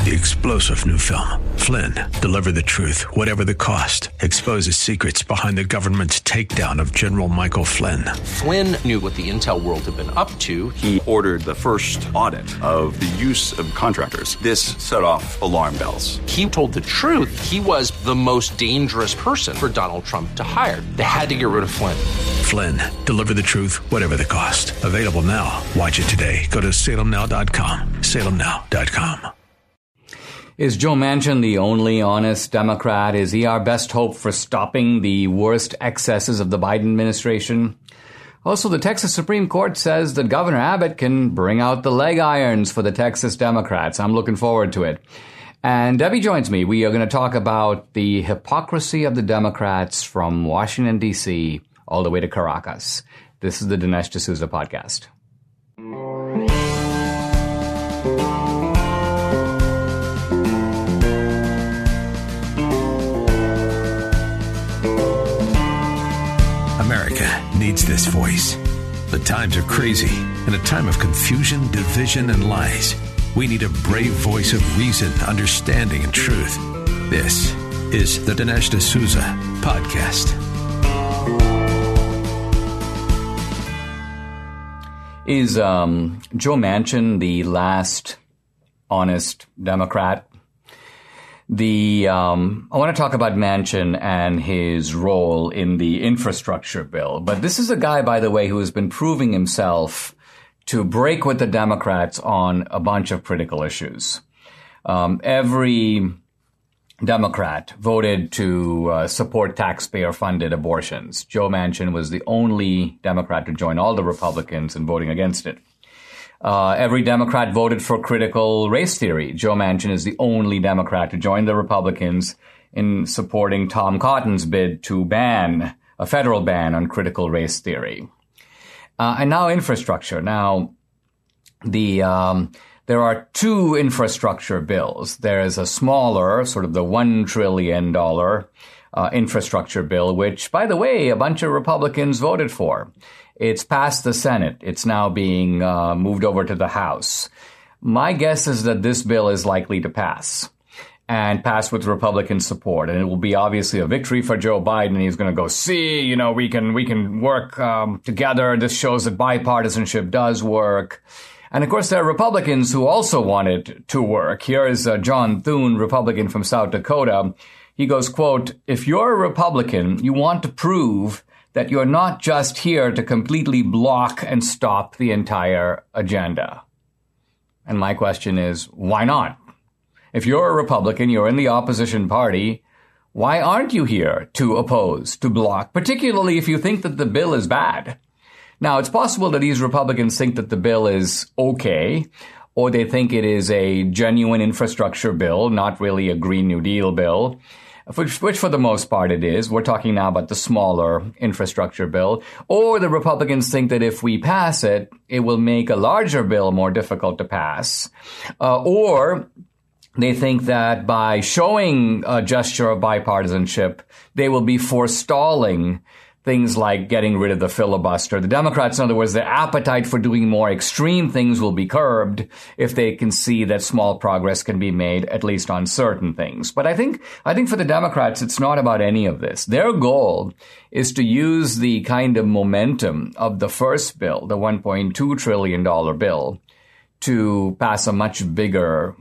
The explosive new film, Flynn, Deliver the Truth, Whatever the Cost, exposes secrets behind the government's takedown of General Michael Flynn. Flynn knew what the intel world had been up to. He ordered the first audit of the use of contractors. This set off alarm bells. He told the truth. He was the most dangerous person for Donald Trump to hire. They had to get rid of Flynn. Flynn, Deliver the Truth, Whatever the Cost. Available now. Watch it today. Go to salemnow.com. salemnow.com. Is Joe Manchin the only honest Democrat? Is he our best hope for stopping the worst excesses of the Biden administration? Also, the Texas Supreme Court says that Governor Abbott can bring out the leg irons for the Texas Democrats. I'm looking forward to it. And Debbie joins me. We are going to talk about the hypocrisy of the Democrats from Washington, D.C. all the way to Caracas. This is the Dinesh D'Souza podcast. America needs this voice. The times are crazy. In a time of confusion, division, and lies, we need a brave voice of reason, understanding, and truth. This is the Dinesh D'Souza podcast. Is Joe Manchin the last honest Democrat? I want to talk about Manchin and his role in the infrastructure bill. But this is a guy, by the way, who has been proving himself to break with the Democrats on a bunch of critical issues. Every Democrat voted to support taxpayer-funded abortions. Joe Manchin was the only Democrat to join all the Republicans in voting against it. Every Democrat voted for critical race theory. Joe Manchin is the only Democrat to join the Republicans in supporting Tom Cotton's bid to ban a federal ban on critical race theory. And now infrastructure. Now, there are two infrastructure bills. There is a smaller, sort of the $1 trillion infrastructure bill, which, by the way, a bunch of Republicans voted for. It's passed the Senate. It's now being moved over to the House. My guess is that this bill is likely to pass and pass with Republican support. And it will be obviously a victory for Joe Biden. He's going to go, see, we can work together. This shows that bipartisanship does work. And of course, there are Republicans who also want it to work. Here is John Thune, Republican from South Dakota. He goes, quote, "If you're a Republican, you want to prove that you're not just here to completely block and stop the entire agenda." And my question is, why not? If you're a Republican, you're in the opposition party, why aren't you here to oppose, to block, particularly if you think that the bill is bad? Now, it's possible that these Republicans think that the bill is okay, or they think it is a genuine infrastructure bill, not really a Green New Deal bill, which for the most part it is. We're talking now about the smaller infrastructure bill. Or the Republicans think that if we pass it, it will make a larger bill more difficult to pass. Or they think that by showing a gesture of bipartisanship, they will be forestalling things like getting rid of the filibuster. The Democrats, in other words, their appetite for doing more extreme things will be curbed if they can see that small progress can be made, at least on certain things. But I think for the Democrats, it's not about any of this. Their goal is to use the kind of momentum of the first bill, the $1.2 trillion bill, to pass a much bigger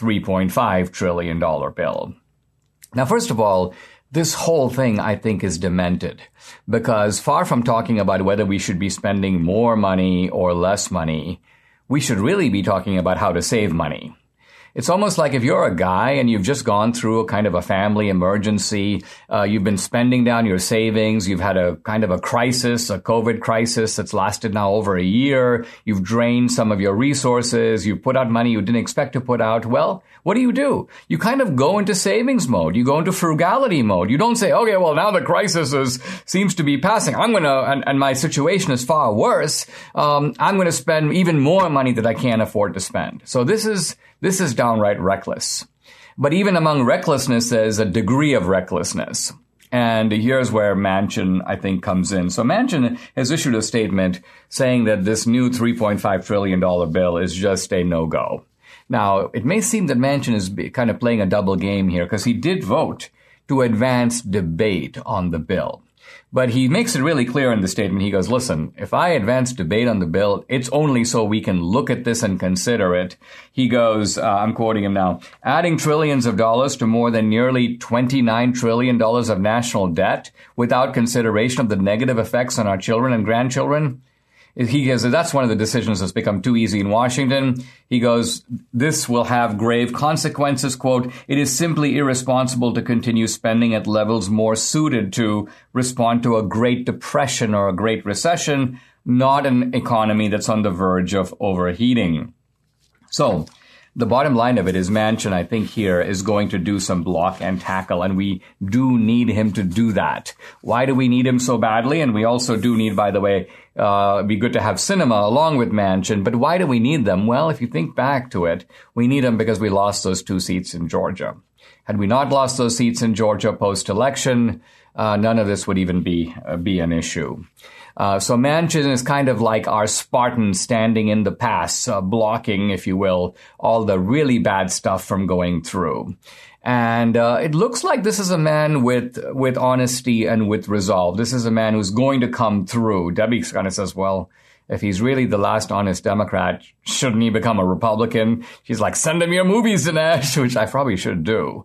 $3.5 trillion bill. Now, first of all, this whole thing, I think, is demented, because far from talking about whether we should be spending more money or less money, we should really be talking about how to save money. It's almost like if you're a guy and you've just gone through a kind of a family emergency, you've been spending down your savings, you've had a kind of a crisis, a COVID crisis that's lasted now over a year, you've drained some of your resources, you've put out money you didn't expect to put out. Well, what do? You kind of go into savings mode. You go into frugality mode. You don't say, okay, well, now the crisis seems to be passing. And my situation is far worse. I'm going to spend even more money that I can't afford to spend. So this is downright reckless. But even among recklessness, there's a degree of recklessness. And here's where Manchin, I think, comes in. So Manchin has issued a statement saying that this new $3.5 trillion bill is just a no-go. Now, it may seem that Manchin is kind of playing a double game here because he did vote to advance debate on the bill. But he makes it really clear in the statement. He goes, listen, if I advance debate on the bill, it's only so we can look at this and consider it. He goes, I'm quoting him now, adding trillions of dollars to more than nearly $29 trillion of national debt without consideration of the negative effects on our children and grandchildren. He goes, that's one of the decisions that's become too easy in Washington. He goes, this will have grave consequences. Quote, it is simply irresponsible to continue spending at levels more suited to respond to a Great Depression or a Great Recession, not an economy that's on the verge of overheating. So the bottom line of it is Manchin, I think, here is going to do some block and tackle, and we do need him to do that. Why do we need him so badly? And we also do need, by the way, it'd be good to have Sinema along with Manchin. But why do we need them? Well, if you think back to it, we need them because we lost those 2 seats in Georgia. Had we not lost those seats in Georgia post-election, none of this would even be an issue. So Manchin is kind of like our Spartan standing in the pass, blocking, if you will, all the really bad stuff from going through. And it looks like this is a man with honesty and with resolve. This is a man who's going to come through. Debbie kind of says, well, if he's really the last honest Democrat, shouldn't he become a Republican? She's like, send him your movies, Dinesh, which I probably should do.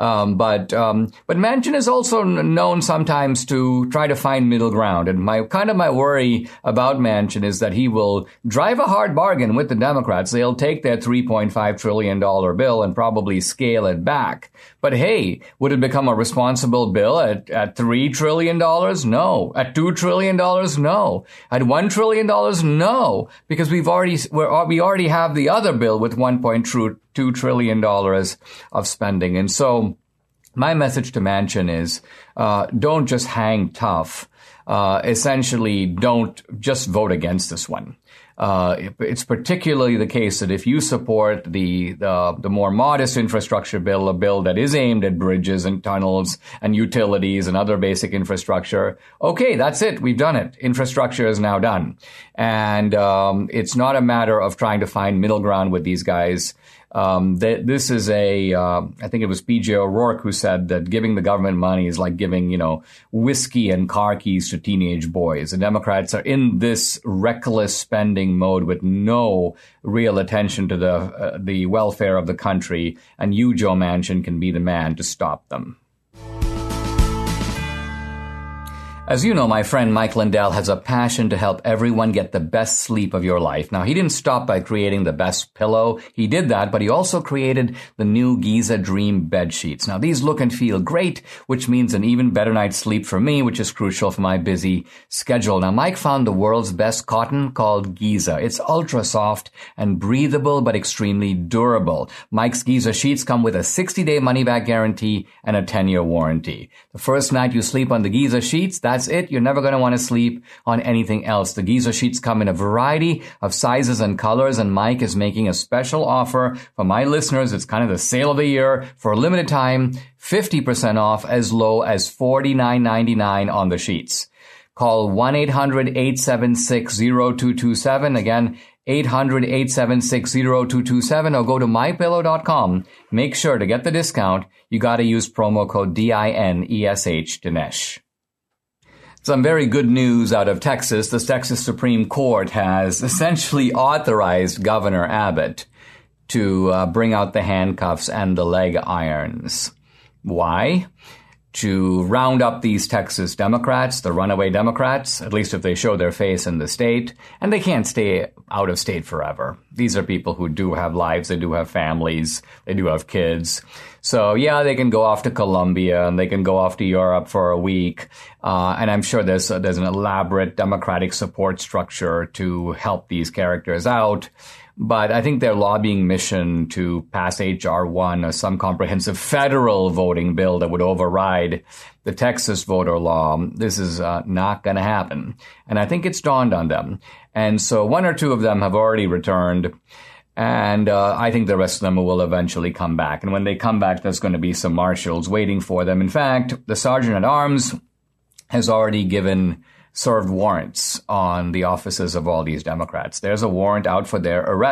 But Manchin is also known sometimes to try to find middle ground. And my worry about Manchin is that he will drive a hard bargain with the Democrats. They'll take their $3.5 trillion bill and probably scale it back. But hey, would it become a responsible bill at $3 trillion? No. At $2 trillion? No. At $1 trillion? No. Because we already have the other bill with $1.2 trillion of spending. And so my message to Manchin is, don't just hang tough. Essentially, don't just vote against this one. It's particularly the case that if you support the more modest infrastructure bill, a bill that is aimed at bridges and tunnels and utilities and other basic infrastructure, okay, that's it. We've done it. Infrastructure is now done. And it's not a matter of trying to find middle ground with these guys. This is I think it was P.J. O'Rourke who said that giving the government money is like giving, whiskey and car keys to teenage boys. The Democrats are in this reckless spending mode with no real attention to the welfare of the country. And you, Joe Manchin, can be the man to stop them. As you know, my friend Mike Lindell has a passion to help everyone get the best sleep of your life. Now, he didn't stop by creating the best pillow. He did that, but he also created the new Giza Dream bed sheets. Now, these look and feel great, which means an even better night's sleep for me, which is crucial for my busy schedule. Now, Mike found the world's best cotton called Giza. It's ultra soft and breathable, but extremely durable. Mike's Giza sheets come with a 60-day money-back guarantee and a 10-year warranty. The first night you sleep on the Giza sheets, that's it. You're never going to want to sleep on anything else. The Giza sheets come in a variety of sizes and colors, and Mike is making a special offer for my listeners. It's kind of the sale of the year. For a limited time, 50% off as low as $49.99 on the sheets. Call 1-800-876-0227. Again, 800-876-0227, or go to mypillow.com. Make sure to get the discount. You got to use promo code DINESH, Dinesh. Some very good news out of Texas. The Texas Supreme Court has essentially authorized Governor Abbott to bring out the handcuffs and the leg irons. Why? To round up these Texas Democrats, the runaway Democrats, at least if they show their face in the state, and they can't stay out of state forever. These are people who do have lives, they do have families, they do have kids. So yeah, they can go off to Colombia and they can go off to Europe for a week. And I'm sure there's an elaborate Democratic support structure to help these characters out. But I think their lobbying mission to pass H.R. 1, or some comprehensive federal voting bill that would override the Texas voter law, this is not going to happen. And I think it's dawned on them. And so one or two of them have already returned. And I think the rest of them will eventually come back. And when they come back, there's going to be some marshals waiting for them. In fact, the Sergeant at Arms has already served warrants on the offices of all these Democrats. There's a warrant out for their arrest.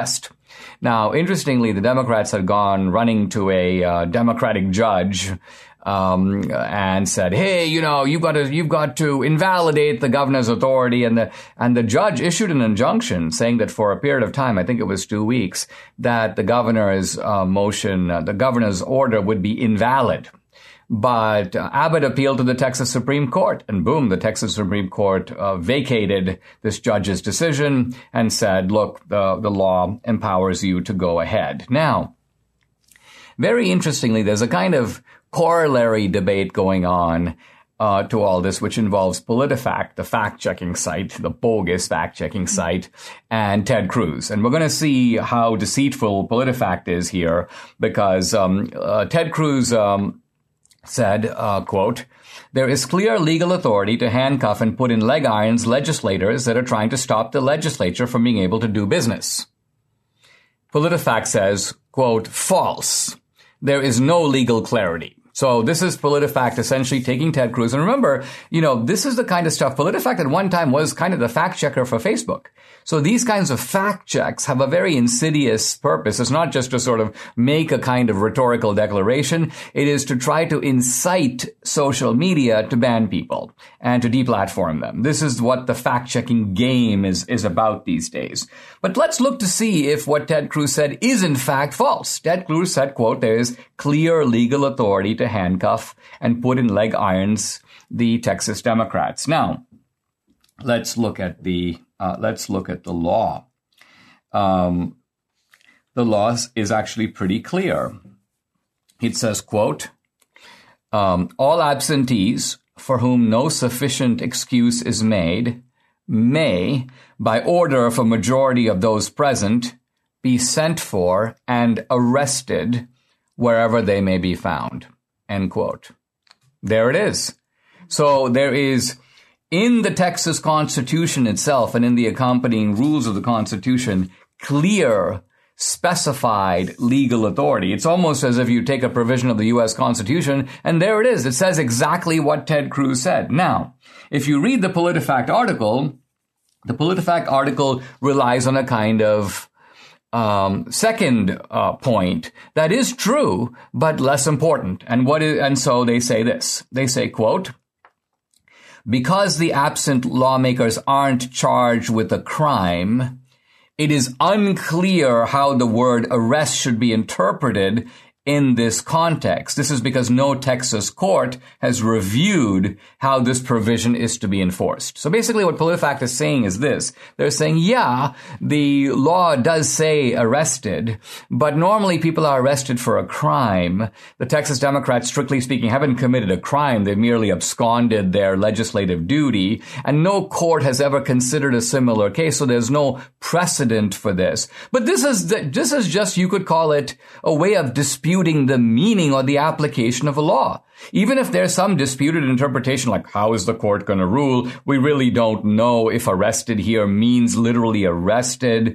Now, interestingly, the Democrats had gone running to a Democratic judge and said, "Hey, you've got to invalidate the governor's authority." And the judge issued an injunction saying that for a period of time, I think it was 2 weeks, that the governor's the governor's order would be invalid. But Abbott appealed to the Texas Supreme Court, and boom, the Texas Supreme Court vacated this judge's decision and said, look, the law empowers you to go ahead. Now, very interestingly, there's a kind of corollary debate going on to all this, which involves PolitiFact, the fact-checking site, the bogus fact-checking site, and Ted Cruz. And we're going to see how deceitful PolitiFact is here, because Ted Cruz said, quote, "There is clear legal authority to handcuff and put in leg irons legislators that are trying to stop the legislature from being able to do business." PolitiFact says, quote, "False. There is no legal clarity." So this is PolitiFact essentially taking Ted Cruz. And remember, this is the kind of stuff. PolitiFact at one time was kind of the fact checker for Facebook. So these kinds of fact checks have a very insidious purpose. It's not just to sort of make a kind of rhetorical declaration. It is to try to incite social media to ban people and to deplatform them. This is what the fact-checking game is about these days. But let's look to see if what Ted Cruz said is in fact false. Ted Cruz said, quote, "There is clear legal authority to handcuff and put in leg irons the Texas Democrats." Now, let's look at the law. The law is actually pretty clear. It says, quote, "All absentees for whom no sufficient excuse is made may, by order of a majority of those present, be sent for and arrested wherever they may be found." End quote. There it is. So there is, in the Texas Constitution itself and in the accompanying rules of the Constitution, clear, specified legal authority. It's almost as if you take a provision of the U.S. Constitution and there it is. It says exactly what Ted Cruz said. Now, if you read the PolitiFact article, the PolitiFact article relies on a kind of second point that is true, but less important. And so they say this. They say, quote, "Because the absent lawmakers aren't charged with a crime, it is unclear how the word arrest should be interpreted in this context. This is because no Texas court has reviewed how this provision is to be enforced." So basically what PolitiFact is saying is this. They're saying, yeah, the law does say arrested, but normally people are arrested for a crime. The Texas Democrats, strictly speaking, haven't committed a crime. They've merely absconded their legislative duty, and no court has ever considered a similar case, so there's no precedent for this. But this is just, you could call it a way of disputing the meaning or the application of a law. Even if there's some disputed interpretation, like how is the court going to rule, we really don't know if arrested here means literally arrested.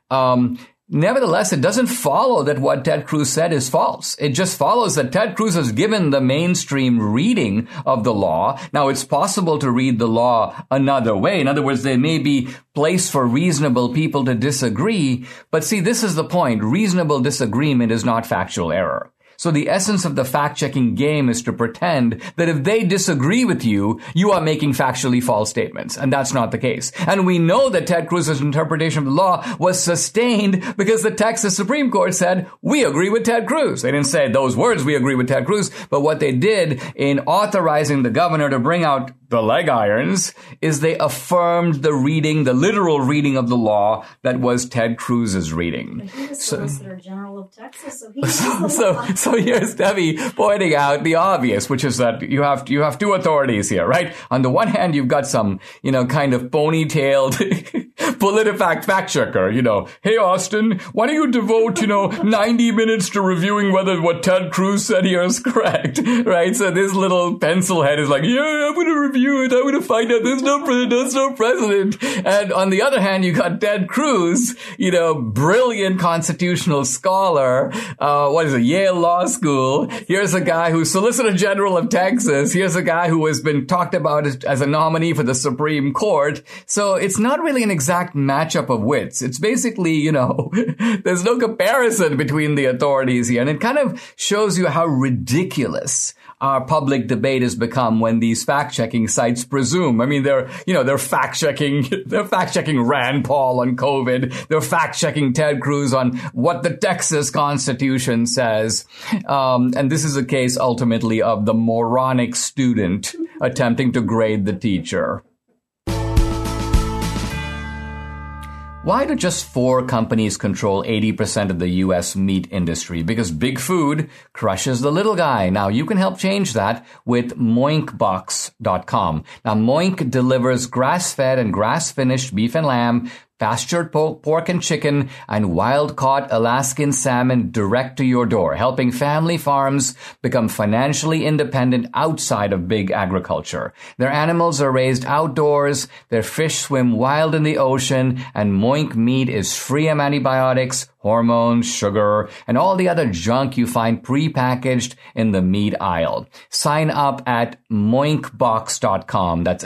Nevertheless, it doesn't follow that what Ted Cruz said is false. It just follows that Ted Cruz has given the mainstream reading of the law. Now, it's possible to read the law another way. In other words, there may be place for reasonable people to disagree. But see, this is the point. Reasonable disagreement is not factual error. So the essence of the fact-checking game is to pretend that if they disagree with you, you are making factually false statements. And that's not the case. And we know that Ted Cruz's interpretation of the law was sustained because the Texas Supreme Court said, we agree with Ted Cruz. They didn't say those words, we agree with Ted Cruz. But what they did in authorizing the governor to bring out the leg irons is they affirmed the reading, the literal reading of the law that was Ted Cruz's reading. But he was Solicitor General of Texas, so he knows the law. So here's Debbie pointing out the obvious, which is that you have two authorities here, right? On the one hand, you've got some, kind of ponytailed PolitiFact fact checker, hey, Austin, why don't you devote, 90 minutes to reviewing whether what Ted Cruz said here is correct, right? So this little pencil head is like, yeah, I'm going to review it. I'm going to find out there's no precedent. And on the other hand, you got Ted Cruz, brilliant constitutional scholar, Yale Law law school. Here's a guy who's Solicitor General of Texas. Here's a guy who has been talked about as a nominee for the Supreme Court. So it's not really an exact matchup of wits. It's basically, there's no comparison between the authorities here. And it kind of shows you how ridiculous our public debate has become when these fact-checking sites presume. I mean, they're fact-checking Rand Paul on COVID. They're fact-checking Ted Cruz on what the Texas Constitution says. And this is a case ultimately of the moronic student attempting to grade the teacher. Why do just 4 companies control 80% of the U.S. meat industry? Because big food crushes the little guy. Now, you can help change that with Moinkbox.com. Now, Moink delivers grass-fed and grass-finished beef and lamb, pastured pork and chicken, and wild-caught Alaskan salmon direct to your door, helping family farms become financially independent outside of big agriculture. Their animals are raised outdoors, their fish swim wild in the ocean, and Moink meat is free of antibiotics, hormones, sugar, and all the other junk you find prepackaged in the meat aisle. Sign up at Moinkbox.com. That's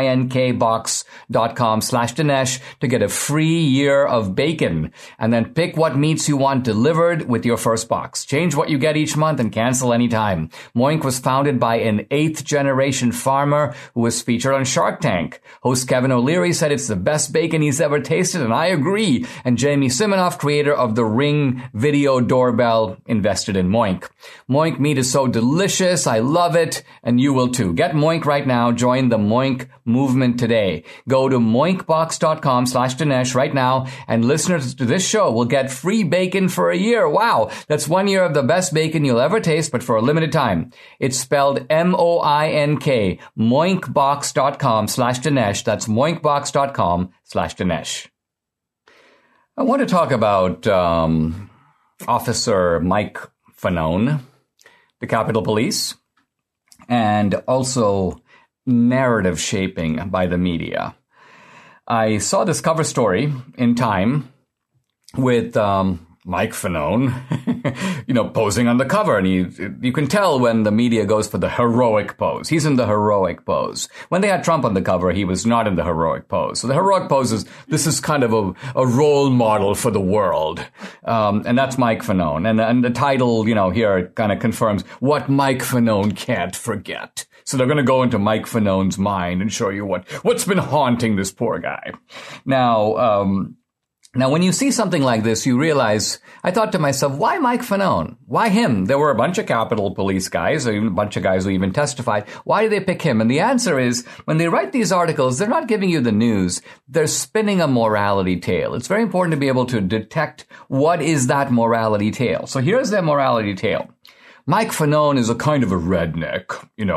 Moinkbox.com/Dinesh to get a free year of bacon. And then pick what meats you want delivered with your first box. Change what you get each month and cancel anytime. Moink was founded by an 8th-generation farmer who was featured on Shark Tank. Host Kevin O'Leary said it's the best bacon he's ever tasted, and I agree. And Jamie Siminoff, creator of the Ring video doorbell, invested in Moink. Moink meat is so delicious. I love it. And you will too. Get Moink right now. Join the Moink movement today. Go to Moinkbox.com/Dinesh right now, and listeners to this show will get free bacon for a year. Wow. That's 1 year of the best bacon you'll ever taste, but for a limited time. It's spelled Moink. Moinkbox.com/Dinesh. That's Moinkbox.com/Dinesh. I want to talk about Officer Mike Fanone, the Capitol Police, and also narrative shaping by the media. I saw this cover story in Time with Mike Fanone, posing on the cover. And you can tell when the media goes for the heroic pose. He's in the heroic pose. When they had Trump on the cover, he was not in the heroic pose. So the heroic pose this is kind of a role model for the world. And that's Mike Fanone. And the title, here kind of confirms what Mike Fanone can't forget. So they're going to go into Mike Fanone's mind and show you what's been haunting this poor guy. Now, when you see something like this, you realize, I thought to myself, why Mike Fanone? Why him? There were a bunch of Capitol Police guys, or even a bunch of guys who even testified. Why did they pick him? And the answer is, when they write these articles, they're not giving you the news. They're spinning a morality tale. It's very important to be able to detect what is that morality tale. So here's their morality tale. Mike Fanone is a kind of a redneck,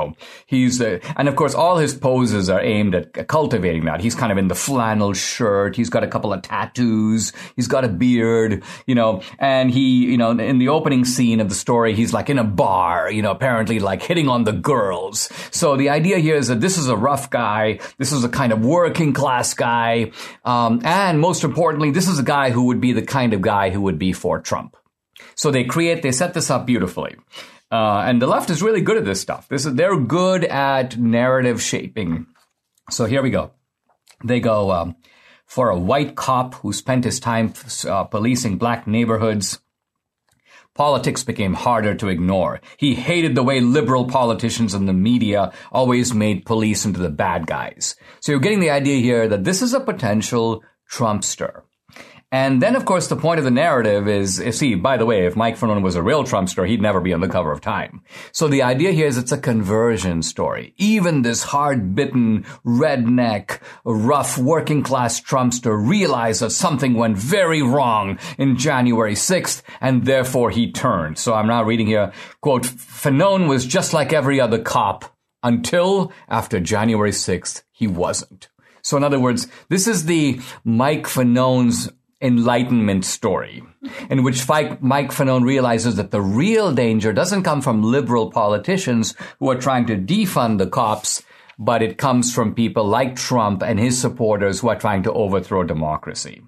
and of course all his poses are aimed at cultivating that. He's kind of in the flannel shirt. He's got a couple of tattoos. He's got a beard, and he, in the opening scene of the story, he's like in a bar, apparently like hitting on the girls. So the idea here is that this is a rough guy. This is a kind of working class guy. And most importantly, this is a guy who would be the kind of guy who would be for Trump. So they set this up beautifully. And the left is really good at this stuff. They're good at narrative shaping. So here we go. They go, for a white cop who spent his time policing black neighborhoods, politics became harder to ignore. He hated the way liberal politicians and the media always made police into the bad guys. So you're getting the idea here that this is a potential Trumpster. And then, of course, the point of the narrative is, by the way, if Mike Fanone was a real Trumpster, he'd never be on the cover of Time. So the idea here is it's a conversion story. Even this hard-bitten, redneck, rough, working-class Trumpster realized that something went very wrong in January 6th, and therefore he turned. So I'm now reading here, quote, Fanone was just like every other cop until after January 6th, he wasn't. So in other words, this is the Mike Fanone's Enlightenment story, in which Mike Fanone realizes that the real danger doesn't come from liberal politicians who are trying to defund the cops, but it comes from people like Trump and his supporters who are trying to overthrow democracy.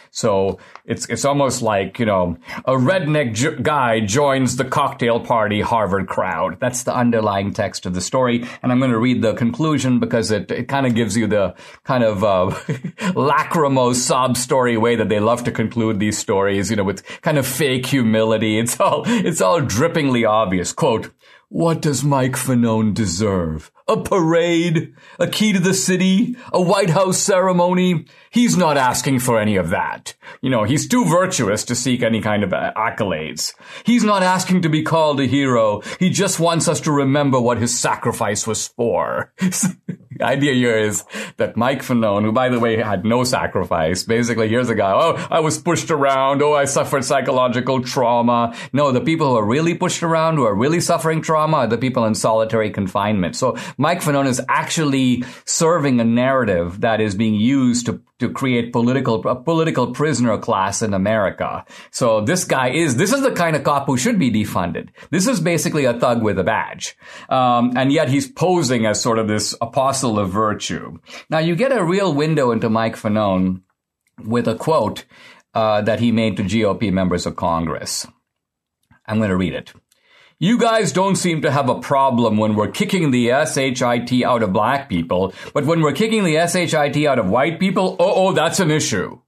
So it's almost like, a redneck guy joins the cocktail party Harvard crowd. That's the underlying text of the story. And I'm going to read the conclusion because it kind of gives you the kind of lachrymose sob story way that they love to conclude these stories, with kind of fake humility. It's all drippingly obvious. Quote, "What does Mike Fanone deserve? A parade? A key to the city? A White House ceremony? He's not asking for any of that. He's too virtuous to seek any kind of accolades. He's not asking to be called a hero. He just wants us to remember what his sacrifice was for." The idea here is that Mike Fanone, who, by the way, had no sacrifice, basically, here's a guy, I was pushed around, I suffered psychological trauma. No, the people who are really pushed around, who are really suffering trauma, are the people in solitary confinement. So Mike Fanone is actually serving a narrative that is being used to create a political prisoner class in America. So this is the kind of cop who should be defunded. This is basically a thug with a badge. And yet he's posing as sort of this apostle of virtue. Now you get a real window into Mike Fanone with a quote that he made to GOP members of Congress. I'm going to read it. "You guys don't seem to have a problem when we're kicking the SHIT out of black people, but when we're kicking the SHIT out of white people, that's an issue."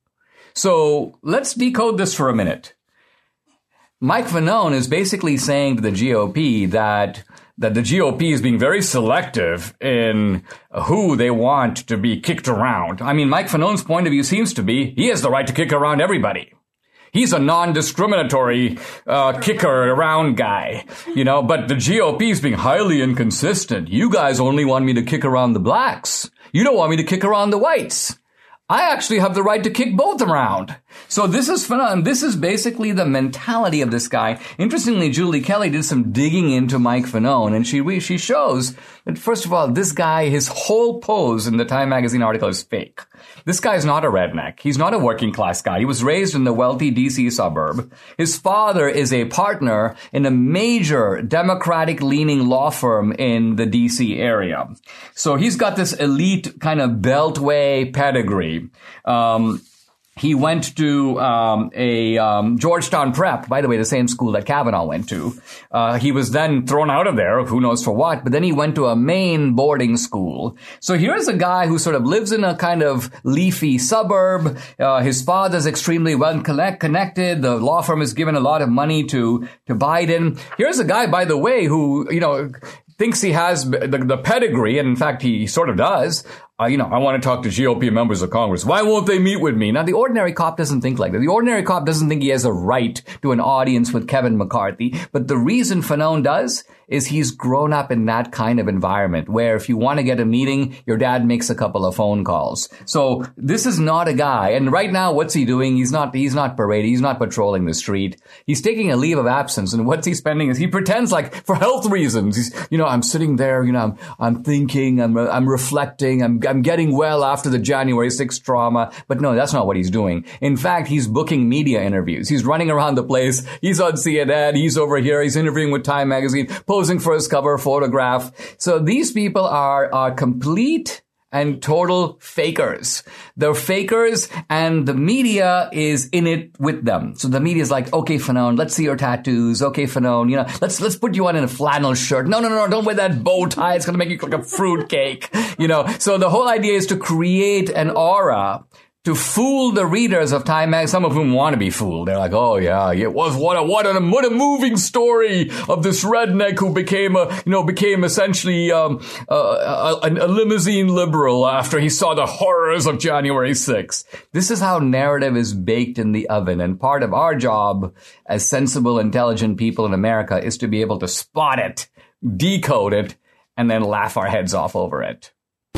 So let's decode this for a minute. Mike Fanone is basically saying to the GOP that the GOP is being very selective in who they want to be kicked around. I mean, Mike Fanone's point of view seems to be he has the right to kick around everybody. He's a non-discriminatory kicker around guy, but the GOP is being highly inconsistent. You guys only want me to kick around the blacks. You don't want me to kick around the whites. I actually have the right to kick both around. So this is fun. This is basically the mentality of this guy. Interestingly, Julie Kelly did some digging into Mike Fanone, and she shows that, first of all, this guy, his whole pose in the Time magazine article is fake. This guy's not a redneck. He's not a working class guy. He was raised in the wealthy DC suburb. His father is a partner in a major Democratic leaning law firm in the DC area. So he's got this elite kind of beltway pedigree. He went to a Georgetown Prep, by the way, the same school that Kavanaugh went to. He was then thrown out of there, who knows for what, but then he went to a Maine boarding school. So here's a guy who sort of lives in a kind of leafy suburb. His father's extremely well connected. The law firm has given a lot of money to Biden. Here's a guy, by the way, who, thinks he has the pedigree, and in fact, he sort of does. I want to talk to GOP members of Congress. Why won't they meet with me? Now, the ordinary cop doesn't think like that. The ordinary cop doesn't think he has a right to an audience with Kevin McCarthy. But the reason Fanone does is he's grown up in that kind of environment where if you want to get a meeting, your dad makes a couple of phone calls. So this is not a guy. And right now, what's he doing? He's not parading. He's not patrolling the street. He's taking a leave of absence. And what's he spending is he pretends like for health reasons. He's, I'm sitting there, I'm thinking, I'm reflecting, I'm getting well after the January 6th trauma. But no, that's not what he's doing. In fact, he's booking media interviews. He's running around the place. He's on CNN. He's over here. He's interviewing with Time magazine, posing for his cover photograph. So these people are complete and total fakers. They're fakers, and the media is in it with them. So the media is like, okay, Fanone, let's see your tattoos. Okay, Fanone, let's put you on in a flannel shirt. No, don't wear that bow tie. It's going to make you look like a fruitcake. So the whole idea is to create an aura to fool the readers of Time Mag, some of whom want to be fooled. They're like, oh yeah, it was what a moving story of this redneck who became essentially a limousine liberal after he saw the horrors of January 6th. This is how narrative is baked in the oven, and part of our job as sensible, intelligent people in America is to be able to spot it, decode it, and then laugh our heads off over it.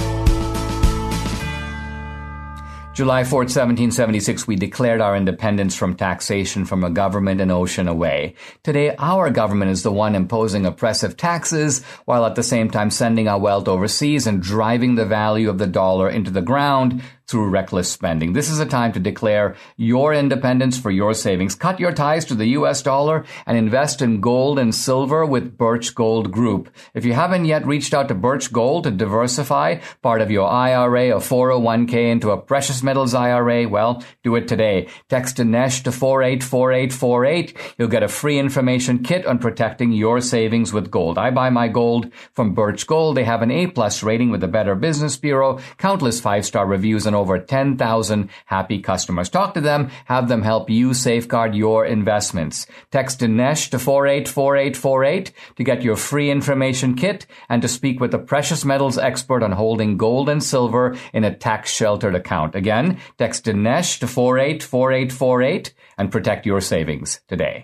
July 4th, 1776, we declared our independence from taxation from a government an ocean away. Today, our government is the one imposing oppressive taxes, while at the same time sending our wealth overseas and driving the value of the dollar into the ground through reckless spending. This is a time to declare your independence for your savings. Cut your ties to the U.S. dollar and invest in gold and silver with Birch Gold Group. If you haven't yet reached out to Birch Gold to diversify part of your IRA or 401k into a precious metals IRA, well, do it today. Text Dinesh to 484848. You'll get a free information kit on protecting your savings with gold. I buy my gold from Birch Gold. They have an A+ rating with the Better Business Bureau, countless 5-star reviews, and over 10,000 happy customers. Talk to them. Have them help you safeguard your investments. Text Dinesh to 484848 to get your free information kit and to speak with a precious metals expert on holding gold and silver in a tax-sheltered account. Again, text Dinesh to 484848 and protect your savings today.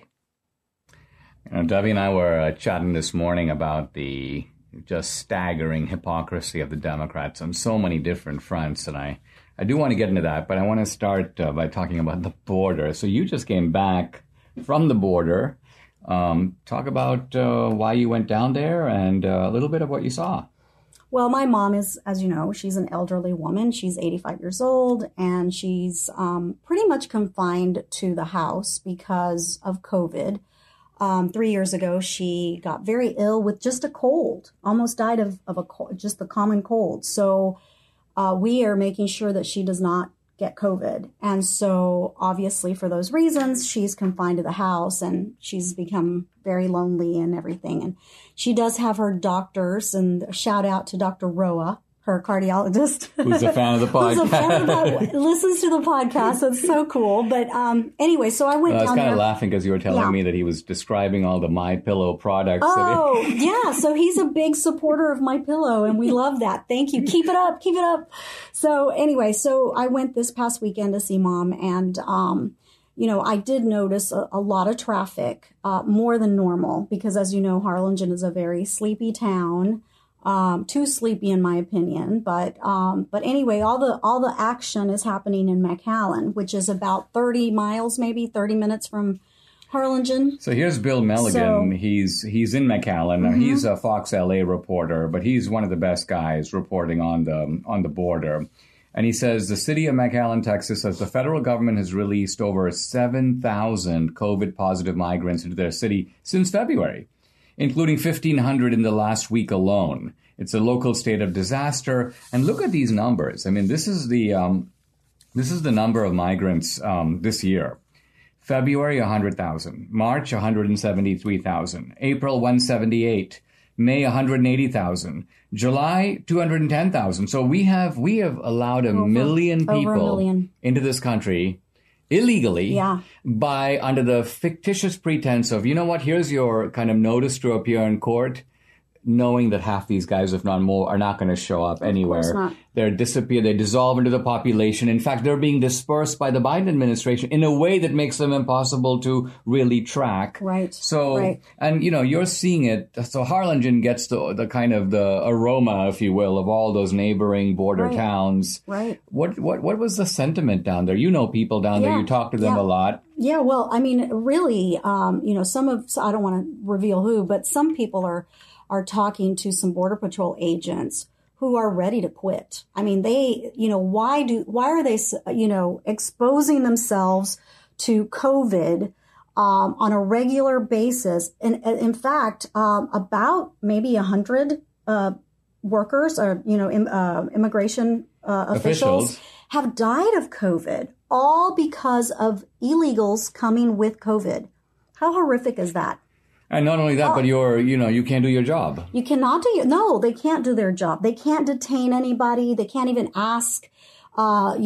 Debbie and I were chatting this morning about the just staggering hypocrisy of the Democrats on so many different fronts, and I do want to get into that, but I want to start by talking about the border. So you just came back from the border. Talk about why you went down there and a little bit of what you saw. Well, my mom is, as you know, she's an elderly woman. She's 85 years old, and she's pretty much confined to the house because of COVID. 3 years ago, she got very ill with just a cold, almost died of just the common cold. So we are making sure that she does not get COVID. And so obviously for those reasons, she's confined to the house and she's become very lonely and everything. And she does have her doctors, and shout out to Dr. Roa, her cardiologist. Who's a fan of the podcast. Listens to the podcast. That's so cool. But anyway, so I went down there. I was kind of laughing because you were telling me that he was describing all the MyPillow products. Oh, yeah. So he's a big supporter of MyPillow, and we love that. Thank you. Keep it up. Keep it up. So anyway, so I went this past weekend to see Mom, and I did notice a lot of traffic, more than normal, because as you know, Harlingen is a very sleepy town. Too sleepy in my opinion, but anyway, all the action is happening in McAllen, which is about 30 miles, maybe 30 minutes from Harlingen. So here's Bill Milligan. He's in McAllen. Mm-hmm. He's a Fox LA reporter, but he's one of the best guys reporting on the border. And he says the city of McAllen, Texas, says the federal government has released over 7,000 COVID positive migrants into their city since February, including 1,500 in the last week alone. It's a local state of disaster. And look at these numbers. I mean, this is the number of migrants this year. February, 100,000. March, 173,000. April, 178. May, 180,000. July, 210,000. So we have allowed a million people into this country illegally, by under the fictitious pretense of, you know what, here's your kind of notice to appear in court, knowing that half these guys, if not more, are not going to show up anywhere. Of course not. They dissolve into the population. In fact, they're being dispersed by the Biden administration in a way that makes them impossible to really track. Right. So, right. And you're seeing it. So Harlingen gets the kind of the aroma, if you will, of all those neighboring border towns. Right. What was the sentiment down there? You know people down there. You talk to them a lot. Yeah. Well, I mean, really, I don't want to reveal who, but some people are talking to some Border Patrol agents who are ready to quit. I mean, they, why are they, exposing themselves to COVID on a regular basis? And in fact, about maybe 100 workers or, immigration officials have died of COVID, all because of illegals coming with COVID. How horrific is that? And not only that, but you can't do your job. You cannot no, they can't do their job. They can't detain anybody. They can't even ask, have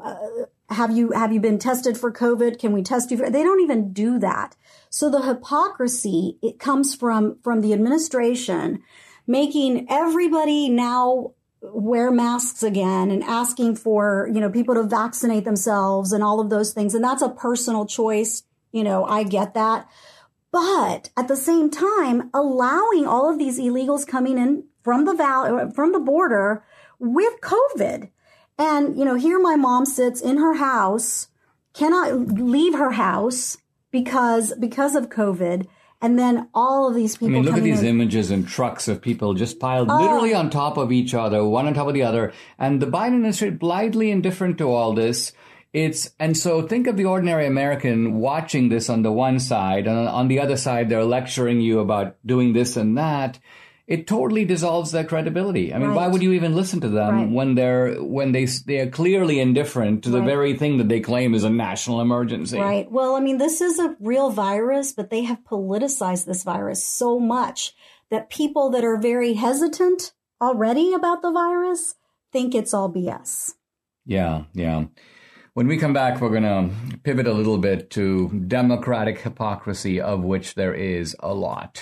you been tested for COVID? Can we test you? They don't even do that. So the hypocrisy, it comes from the administration making everybody now wear masks again and asking for, people to vaccinate themselves and all of those things. And that's a personal choice. I get that. But at the same time, allowing all of these illegals coming in from the border with COVID. And, here my mom sits in her house, cannot leave her house because of COVID. And then all of these people look at these in. images and trucks of people just piled literally on top of each other, one on top of the other. And the Biden administration blithely indifferent to all this. And so think of the ordinary American watching this on the one side, and on the other side, they're lecturing you about doing this and that. It totally dissolves their credibility. I mean, why would you even listen to them when they are clearly indifferent to the very thing that they claim is a national emergency? Right. Well, I mean, this is a real virus, but they have politicized this virus so much that people that are very hesitant already about the virus think it's all BS. Yeah. When we come back, we're going to pivot a little bit to Democratic hypocrisy, of which there is a lot.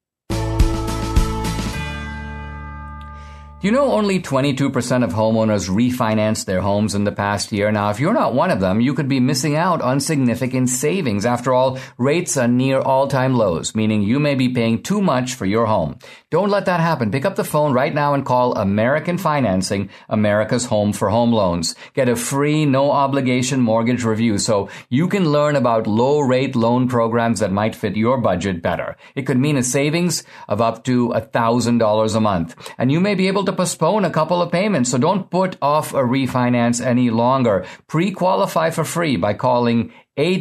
You know, only 22% of homeowners refinanced their homes in the past year. Now, if you're not one of them, you could be missing out on significant savings. After all, rates are near all-time lows, meaning you may be paying too much for your home. Don't let that happen. Pick up the phone right now and call American Financing, America's home for home loans. Get a free, no-obligation mortgage review so you can learn about low-rate loan programs that might fit your budget better. It could mean a savings of up to $1,000 a month. And you may be able to postpone a couple of payments, so don't put off a refinance any longer. Pre-qualify for free by calling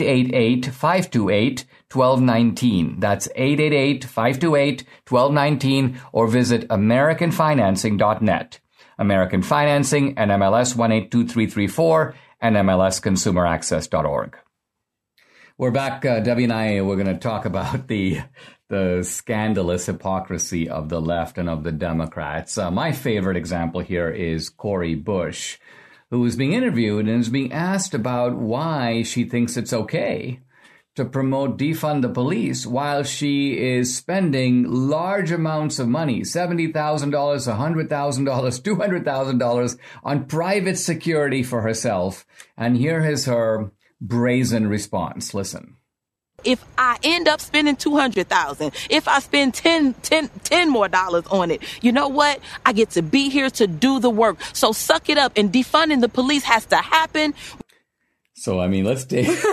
888-528-1219. That's 888-528-1219, or visit AmericanFinancing.net. American Financing, NMLS 182334, and MLSConsumerAccess.org. We're back, Debbie and I, we're going to talk about the scandalous hypocrisy of the left and of the Democrats. My favorite example here is Cori Bush, who is being interviewed and is being asked about why she thinks it's okay to promote defund the police while she is spending large amounts of money, $70,000, $100,000, $200,000 on private security for herself. And here is her brazen response. Listen. If I end up spending $200,000, if I spend $10 more on it, you know what? I get to be here to do the work. So suck it up, and defunding the police has to happen. So, I mean, let's take this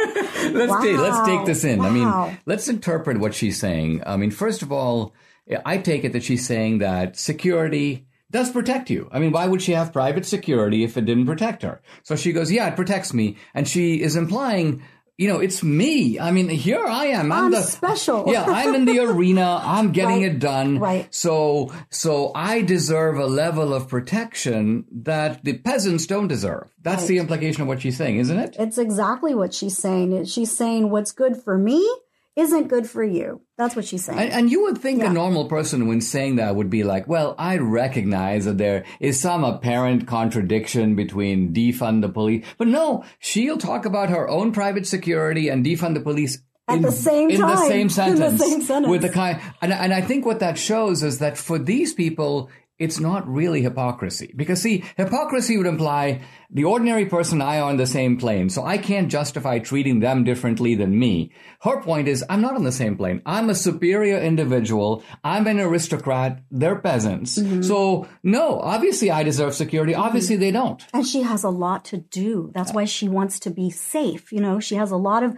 in. Wow. I mean, let's interpret what she's saying. I mean, first of all, I take it that she's saying that security does protect you. I mean, why would she have private security if it didn't protect her? So she goes, yeah, it protects me. And she is implying, you know, it's me. I mean, here I am. I'm special. Yeah, I'm in the arena. I'm getting right. it done. Right. So I deserve a level of protection that the peasants don't deserve. That's right. The implication of what she's saying, isn't it? It's exactly what she's saying. She's saying what's good for me isn't good for you. That's what she's saying. And you would think a normal person, when saying that, would be like, well, I recognize that there is some apparent contradiction between defund the police. But no, she'll talk about her own private security and defund the police at the same time. In the same sentence. In the same sentence. With the kind, and I think what that shows is that for these people, it's not really hypocrisy. Because, see, hypocrisy would imply the ordinary person and I are on the same plane, so I can't justify treating them differently than me. Her point is, I'm not on the same plane. I'm a superior individual. I'm an aristocrat. They're peasants. Mm-hmm. So, no, obviously I deserve security. Obviously they don't. And she has a lot to do. That's why she wants to be safe. You know, she has a lot of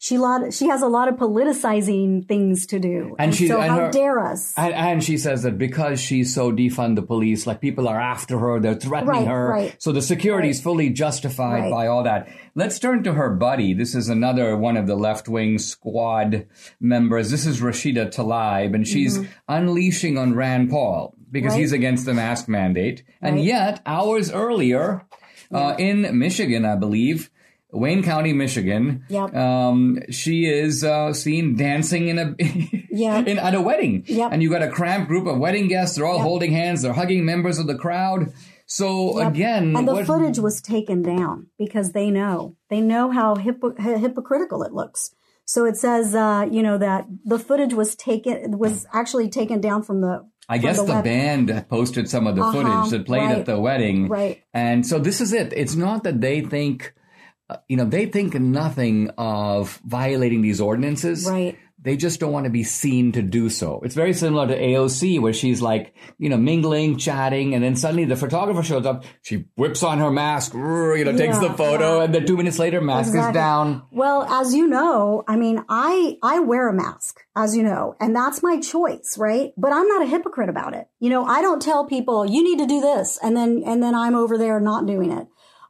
politicizing things to do. And how dare us? And she says that because she's so defund the police, like people are after her, they're threatening her. Right. So the security is fully justified by all that. Let's turn to her buddy. This is another one of the left-wing squad members. This is Rashida Tlaib, and she's unleashing on Rand Paul because he's against the mask mandate. And yet, hours earlier, in Michigan, I believe, Wayne County, Michigan. Yep. She is seen dancing at a wedding. Yep. And you got a cramped group of wedding guests. They're all holding hands. They're hugging members of the crowd. So again, and the footage was taken down because they know how hypocritical it looks. So it says, that the footage was actually taken down from the. I guess the band posted some of the footage that played at the wedding. Right. And so this is it. It's not that they think. They think nothing of violating these ordinances. Right. they just don't want to be seen to do so. It's very similar to AOC, where she's like, mingling, chatting, and then suddenly the photographer shows up, she whips on her mask, takes the photo, and then 2 minutes later, mask is down. Well, as you know, I mean, I wear a mask, as you know, and that's my choice, right? But I'm not a hypocrite about it. I don't tell people, you need to do this, and then I'm over there not doing it.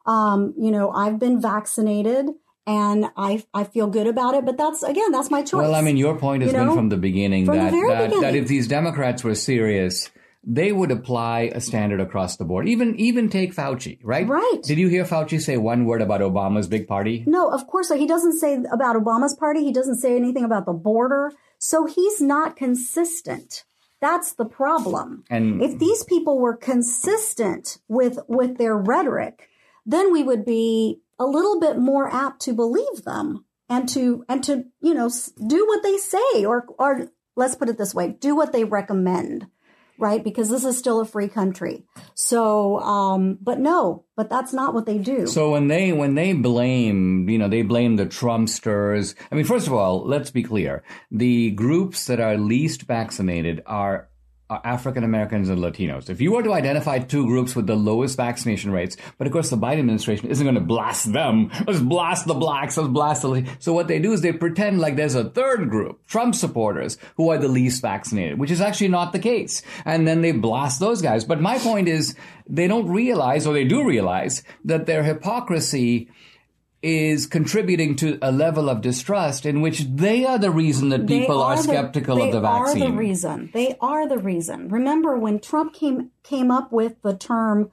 I've been vaccinated. And I feel good about it, but that's my choice. Well, I mean, your point has been from the beginning that if these Democrats were serious, they would apply a standard across the board. Even take Fauci, right? Right. Did you hear Fauci say one word about Obama's big party? No, of course. He doesn't say about Obama's party. He doesn't say anything about the border. So he's not consistent. That's the problem. And if these people were consistent with their rhetoric, then we would be a little bit more apt to believe them and to do what they say, or let's put it this way, do what they recommend, right? Because this is still a free country. So, but that's not what they do. So when they blame, they blame the Trumpsters. I mean, first of all, let's be clear. The groups that are least vaccinated are African Americans and Latinos. If you were to identify two groups with the lowest vaccination rates, but of course the Biden administration isn't going to blast them. Let's blast the blacks. Let's blast the Latinos. So what they do is they pretend like there's a third group, Trump supporters, who are the least vaccinated, which is actually not the case. And then they blast those guys. But my point is they don't realize, or they do realize, that their hypocrisy is contributing to a level of distrust in which they are the reason that people are skeptical of the vaccine. They are the reason. Remember when Trump came up with the term,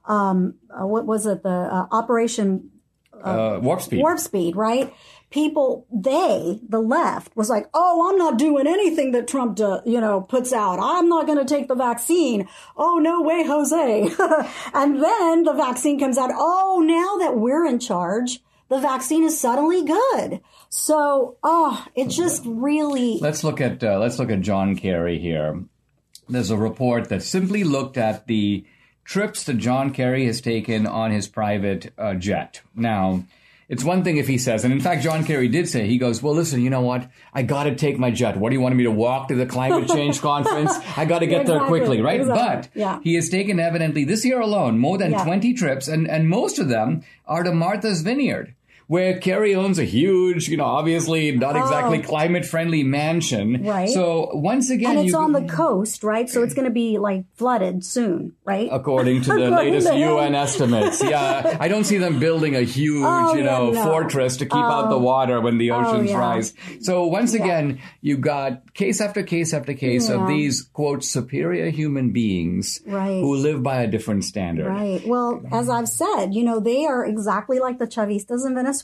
what was it? The Operation Warp Speed. Warp Speed, right? People, the left was like, oh, I'm not doing anything that Trump, puts out. I'm not going to take the vaccine. Oh, no way, Jose. And then the vaccine comes out. Oh, now that we're in charge, the vaccine is suddenly good. So, it just really. Let's look at John Kerry here. There's a report that simply looked at the trips that John Kerry has taken on his private jet. Now, it's one thing if he says, and in fact, John Kerry did say, he goes, well, listen, you know what? I got to take my jet. What do you want me to walk to the climate change conference? I got to get there quickly, right? Exactly. But he has taken evidently this year alone more than 20 trips, and most of them are to Martha's Vineyard, where Kerry owns a huge, obviously not exactly climate-friendly mansion. Right. So once again, and it's on the coast, right? So it's going to be flooded soon, right? According to the latest UN estimates. Yeah, I don't see them building a huge, fortress to keep out the water when the oceans rise. So once again, you got case after case after case of these, quote, superior human beings who live by a different standard. Right. Well, as I've said, they are exactly like the Chavistas in Venezuela.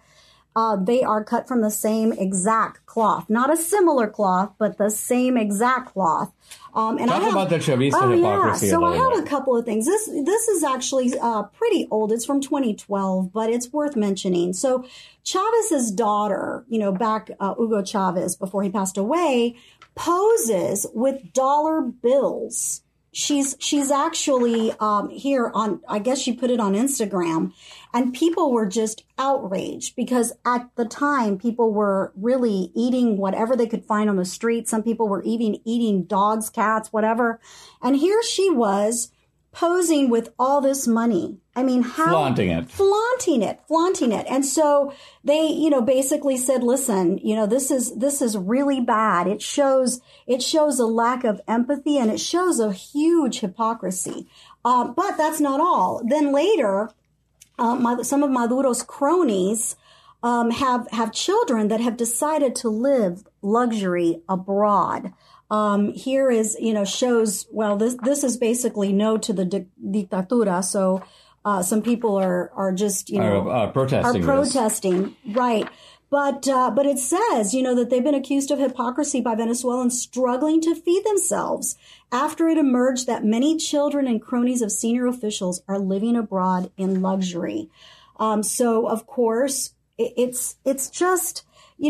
They are cut from the same exact cloth, not a similar cloth, but the same exact cloth. Talk about the Chavista hypocrisy. So I have a couple of things. This is actually pretty old. It's from 2012, but it's worth mentioning. So Chavez's daughter, back Hugo Chavez, before he passed away, poses with dollar bills. She's actually here on, I guess she put it on Instagram, and people were just outraged because at the time people were really eating whatever they could find on the street. Some people were even eating dogs, cats, whatever. And here she was posing with all this money. I mean, flaunting it. And so they, basically said, listen, this is really bad. It shows a lack of empathy and it shows a huge hypocrisy. But that's not all. Then later, some of Maduro's cronies, have children that have decided to live luxury abroad. Here is, shows, well, this is basically no to the dictadura. So, some people are just, protesting. Right. But it says, that they've been accused of hypocrisy by Venezuelans struggling to feed themselves after it emerged that many children and cronies of senior officials are living abroad in luxury. So of course it's just,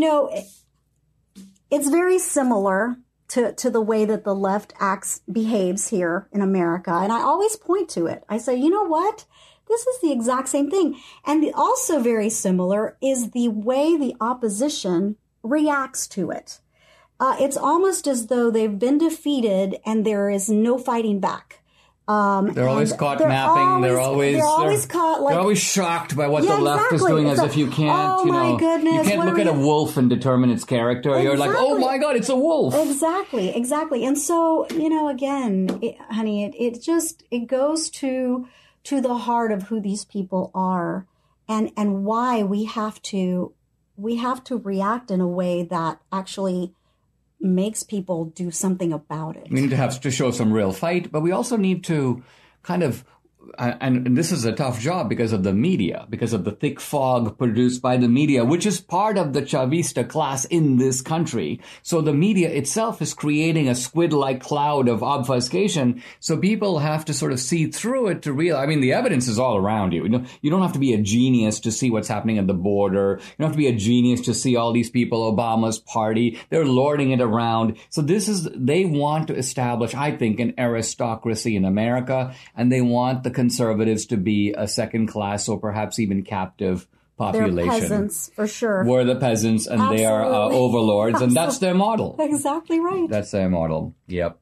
it's very similar to the way that the left behaves here in America. And I always point to it. I say, you know what? This is the exact same thing. And also very similar is the way the opposition reacts to it. it's almost as though they've been defeated and there is no fighting back. They're always caught napping. They're always caught like, they're always shocked by what the left is doing, as if you can't, my goodness, you can't look at a wolf and determine its character. Exactly. You're like, oh my God, it's a wolf. Exactly. And so, again, honey, it goes to the heart of who these people are and why we have to react in a way that actually makes people do something about it. We need to show some real fight, but we also need to kind of, and this is a tough job because of the media, because of the thick fog produced by the media, which is part of the Chavista class in this country. So the media itself is creating a squid-like cloud of obfuscation. So people have to sort of see through it to realize, the evidence is all around you. You don't have to be a genius to see what's happening at the border. You don't have to be a genius to see all these people, Obama's party. They're lording it around. So they want to establish, I think, an aristocracy in America, and they want the conservatives to be a second class or perhaps even captive population. They're peasants, for sure. We're the peasants and Absolutely. They are overlords, and that's their model. Exactly right. That's their model. Yep.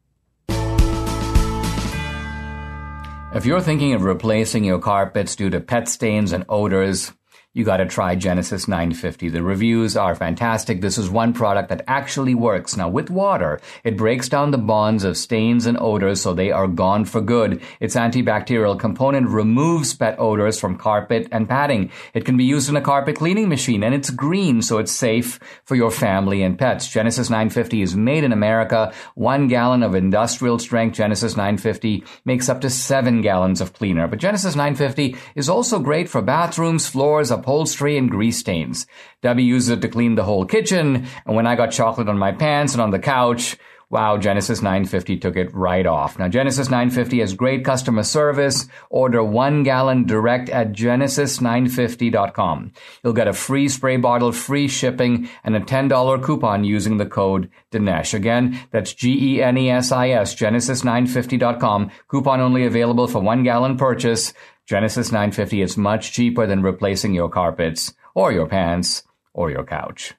If you're thinking of replacing your carpets due to pet stains and odors, you got to try Genesis 950. The reviews are fantastic. This is one product that actually works. Now, with water, it breaks down the bonds of stains and odors so they are gone for good. Its antibacterial component removes pet odors from carpet and padding. It can be used in a carpet cleaning machine, and it's green, so it's safe for your family and pets. Genesis 950 is made in America. 1 gallon of industrial strength Genesis 950 makes up to 7 gallons of cleaner. But Genesis 950 is also great for bathrooms, floors, upholstery, and grease stains. Debbie uses it to clean the whole kitchen, and when I got chocolate on my pants and on the couch, wow, Genesis 950 took it right off. Now, Genesis 950 has great customer service. Order 1 gallon direct at genesis950.com. You'll get a free spray bottle, free shipping, and a $10 coupon using the code Dinesh. Again, that's GENESIS, genesis950.com. Coupon only available for 1 gallon purchase. Genesis 950 is much cheaper than replacing your carpets or your pants or your couch.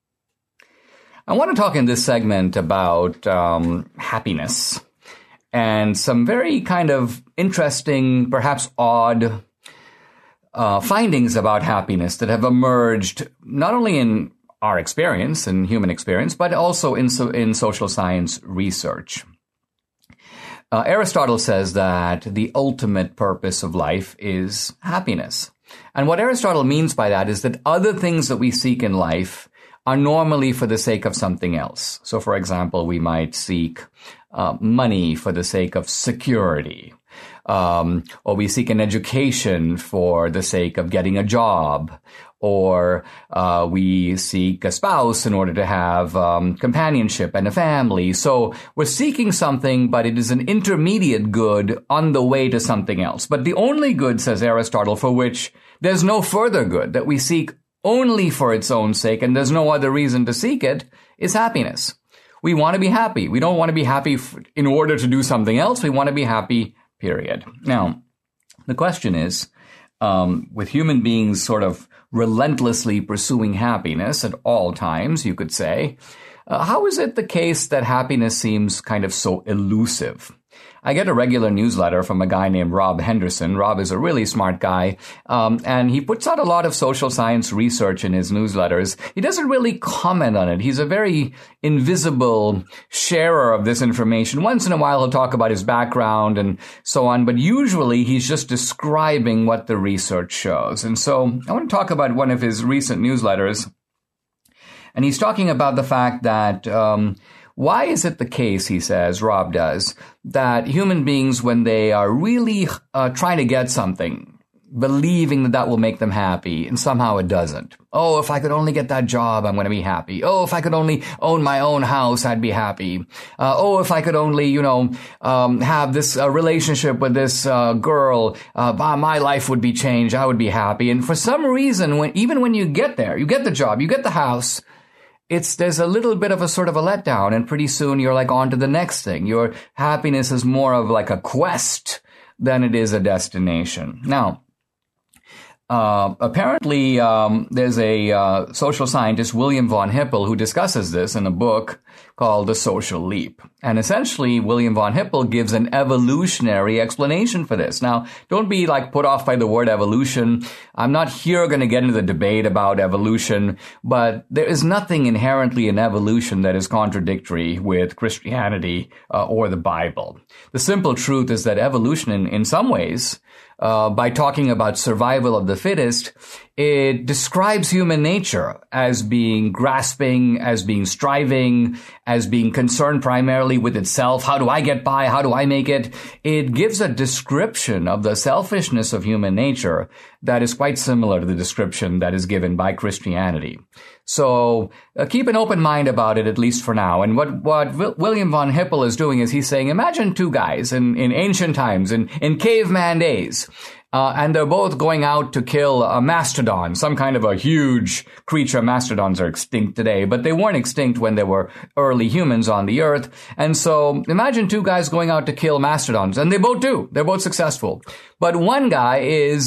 I want to talk in this segment about happiness and some very kind of interesting, perhaps odd findings about happiness that have emerged not only in our experience, in human experience, but also in social science research. Aristotle says that the ultimate purpose of life is happiness. And what Aristotle means by that is that other things that we seek in life are normally for the sake of something else. So, for example, we might seek money for the sake of security, or we seek an education for the sake of getting a job, or we seek a spouse in order to have companionship and a family. So we're seeking something, but it is an intermediate good on the way to something else. But the only good, says Aristotle, for which there's no further good, that we seek only for its own sake, and there's no other reason to seek it, is happiness. We want to be happy. We don't want to be happy in order to do something else. We want to be happy, period. Now, the question is, with human beings sort of relentlessly pursuing happiness at all times, you could say, how is it the case that happiness seems kind of so elusive? I get a regular newsletter from a guy named Rob Henderson. Rob is a really smart guy, and he puts out a lot of social science research in his newsletters. He doesn't really comment on it. He's a very invisible sharer of this information. Once in a while, he'll talk about his background and so on, but usually he's just describing what the research shows. And so I want to talk about one of his recent newsletters, and he's talking about the fact that why is it the case, he says, Rob does, that human beings, when they are really trying to get something, believing that that will make them happy, and somehow it doesn't. Oh, if I could only get that job, I'm going to be happy. Oh, if I could only own my own house, I'd be happy. Oh, if I could only, have this relationship with this girl, my life would be changed. I would be happy. And for some reason, even when you get there, you get the job, you get the house, there's a little bit of a sort of a letdown, and pretty soon you're like on to the next thing. Your happiness is more of like a quest than it is a destination. Now, Apparently, there's a social scientist, William von Hippel, who discusses this in a book called The Social Leap. And essentially, William von Hippel gives an evolutionary explanation for this. Now, don't be put off by the word evolution. I'm not here going to get into the debate about evolution, but there is nothing inherently in evolution that is contradictory with Christianity or the Bible. The simple truth is that evolution, in some ways, by talking about survival of the fittest, it describes human nature as being grasping, as being striving, as being concerned primarily with itself. How do I get by? How do I make it? It gives a description of the selfishness of human nature that is quite similar to the description that is given by Christianity. So keep an open mind about it, at least for now. And what William von Hippel is doing is he's saying, imagine two guys in ancient times, in caveman days, and they're both going out to kill a mastodon, some kind of a huge creature. Mastodons are extinct today, but they weren't extinct when there were early humans on the earth. And so imagine two guys going out to kill mastodons, and they both do. They're both successful. But one guy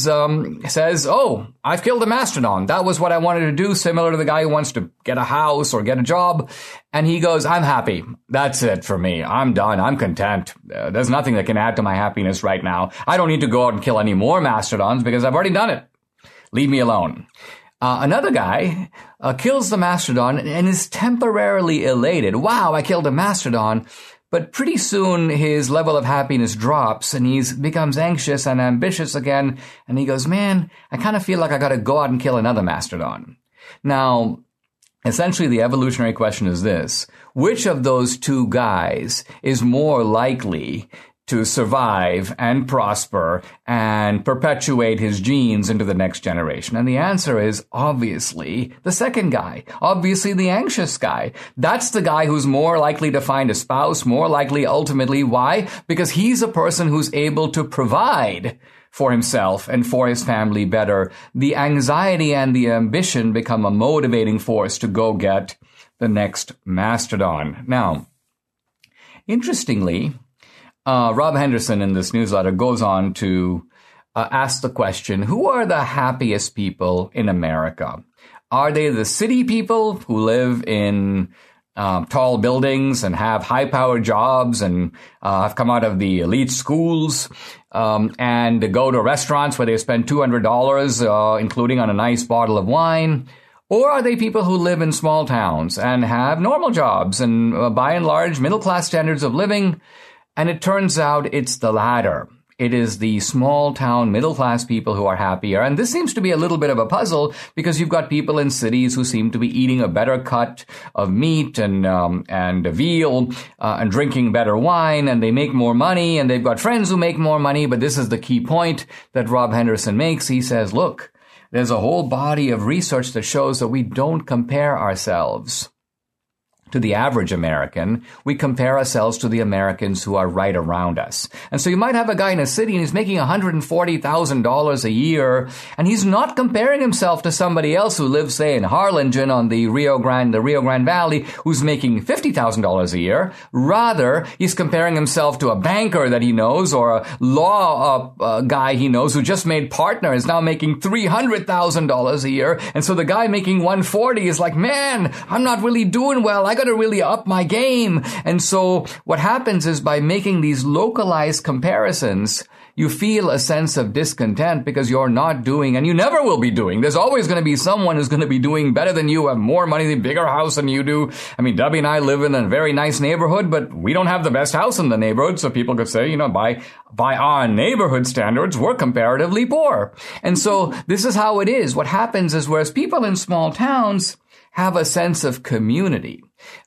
says, oh, I've killed a mastodon. That was what I wanted to do, similar to the guy who wants to get a house or get a job. And he goes, I'm happy. That's it for me. I'm done. I'm content. There's nothing that can add to my happiness right now. I don't need to go out and kill any more mastodons because I've already done it. Leave me alone. Another guy kills the mastodon and is temporarily elated. Wow, I killed a mastodon. But pretty soon his level of happiness drops and he becomes anxious and ambitious again. And he goes, man, I kind of feel like I got to go out and kill another mastodon. Now, essentially the evolutionary question is this: which of those two guys is more likely to survive and prosper and perpetuate his genes into the next generation? And the answer is obviously the second guy, obviously the anxious guy. That's the guy who's more likely to find a spouse, more likely ultimately. Why? Because he's a person who's able to provide for himself and for his family better. The anxiety and the ambition become a motivating force to go get the next mastodon. Now, interestingly, Rob Henderson in this newsletter goes on to ask the question, who are the happiest people in America? Are they the city people who live in tall buildings and have high-powered jobs and have come out of the elite schools and go to restaurants where they spend $200, including on a nice bottle of wine? Or are they people who live in small towns and have normal jobs and, by and large, middle-class standards of living? And it turns out it's the latter. It is the small-town, middle-class people who are happier. And this seems to be a little bit of a puzzle because you've got people in cities who seem to be eating a better cut of meat and veal and drinking better wine, and they make more money, and they've got friends who make more money. But this is the key point that Rob Henderson makes. He says, look, there's a whole body of research that shows that we don't compare ourselves to the average American. We compare ourselves to the Americans who are right around us. And so you might have a guy in a city and he's making $140,000 a year, and he's not comparing himself to somebody else who lives, say, in Harlingen on the Rio Grande Valley, who's making $50,000 a year. Rather, he's comparing himself to a banker that he knows or a law guy he knows who just made partner, is now making $300,000 a year. And so the guy making $140,000 is like, man, I'm not really doing well. I got to really up my game. And so what happens is by making these localized comparisons, you feel a sense of discontent because you're not doing, and you never will be doing. There's always going to be someone who's going to be doing better than you, have more money, a bigger house than you do. I mean, Debbie and I live in a very nice neighborhood, but we don't have the best house in the neighborhood. So people could say, by our neighborhood standards, we're comparatively poor. And so this is how it is. What happens is, whereas people in small towns have a sense of community.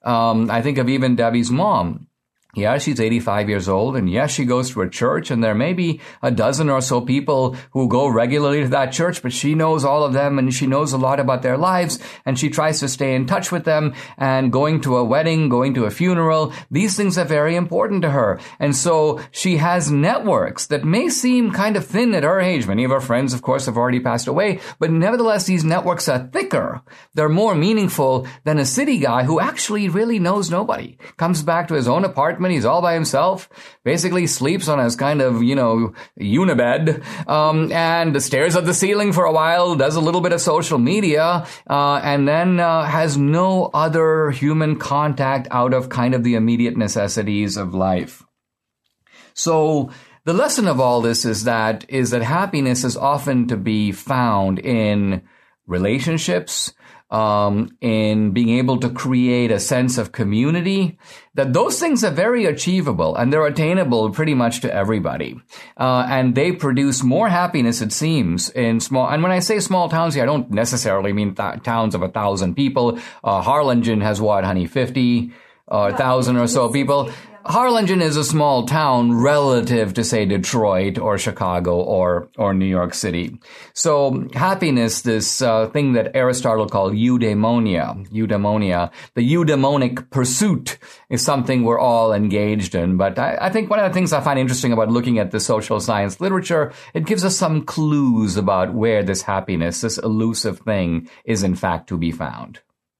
I think of even Debbie's mom. Yeah, she's 85 years old, and yes, she goes to a church, and there may be a dozen or so people who go regularly to that church, but she knows all of them, and she knows a lot about their lives, and she tries to stay in touch with them, and going to a wedding, going to a funeral, these things are very important to her. And so she has networks that may seem kind of thin at her age. Many of her friends, of course, have already passed away, but nevertheless, these networks are thicker. They're more meaningful than a city guy who actually really knows nobody. Comes back to his own apartment, apartment. He's all by himself, basically sleeps on his kind of, unibed, and stares at the ceiling for a while, does a little bit of social media, and then has no other human contact out of kind of the immediate necessities of life. So the lesson of all this is that happiness is often to be found in relationships, in being able to create a sense of community, that those things are very achievable and they're attainable pretty much to everybody. And they produce more happiness, it seems, in small, and when I say small towns here, I don't necessarily mean towns of 1,000 people. Harlingen has 50,000 or so people. Harlingen is a small town relative to, say, Detroit or Chicago or New York City. So happiness, this thing that Aristotle called eudaimonia, the eudaimonic pursuit, is something we're all engaged in. But I think one of the things I find interesting about looking at the social science literature, it gives us some clues about where this happiness, this elusive thing, is in fact to be found.